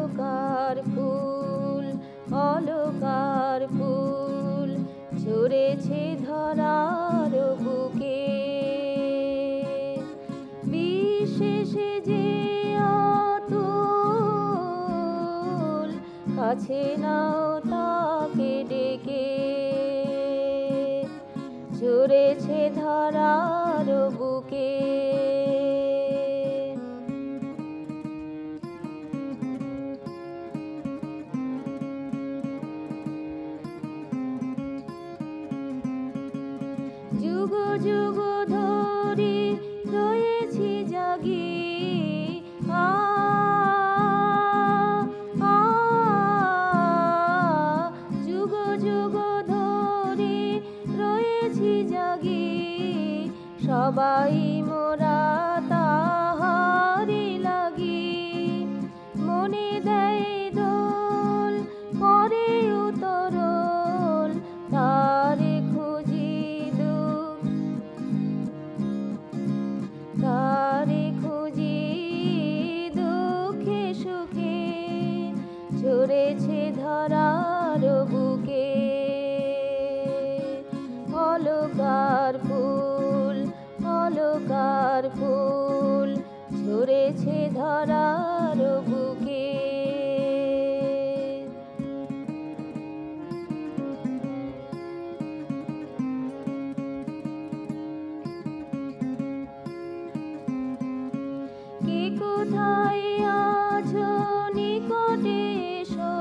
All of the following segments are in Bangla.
অলকার ফুল, অলকার ফুল ঝরেছে ধরার বুকে। বিশেষে যে অতুল, কাছে নাও তাকে ডেকে। ঝরেছে ধরার বুকে। যুগ যুগ ধরে রয়েছি জাগি, যুগ যুগ ধরে রয়েছি জাগি। সবাই মোরা তাহারি লাগি। মনে দেয় দোল, করে উতরল, তারে খুঁজি দুঃখ, তারে খুঁজি দুঃখে সুখে। ঝরেছে ধরার বুকে। অলকার ফুল, অলকার ফুল ঝরেছে ধরার বুকে। কে কোথায় আছো নিকটে এসো,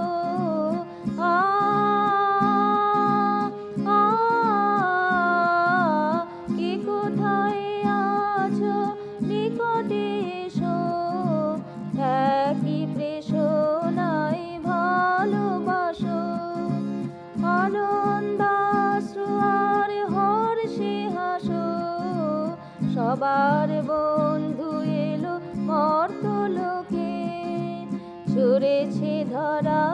কে কোথায় আছো নিকটে এসো। একই প্রেষণায় ভালোবাসো, আনন্দাশ্রু আর হর্ষে হাসো। সবার বন্ধু এলো মর্তলোকে। ঝরেছে ধরা